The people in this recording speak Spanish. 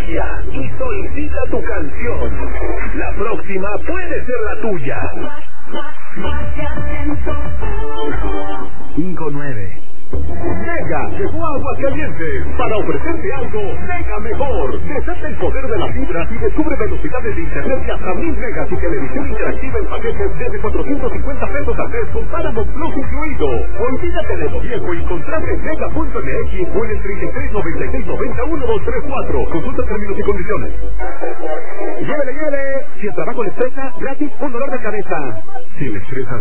magia y solicita tu canción. La próxima puede ser la tuya. 59. Mega llegó a Aguascalientes para ofrecerte algo mega mejor. Desata el poder de la fibra y descubre velocidades de internet de hasta 1000 megas y televisión interactiva en paquetes desde 450 pesos al mes con Paramount Plus incluido. Olvídate de lo viejo y contrata en mega.mx o en el 3396901234. Consulta términos y condiciones. ¡Llévele! Si el trabajo le estresa, gratis un dolor de cabeza. Si le estresa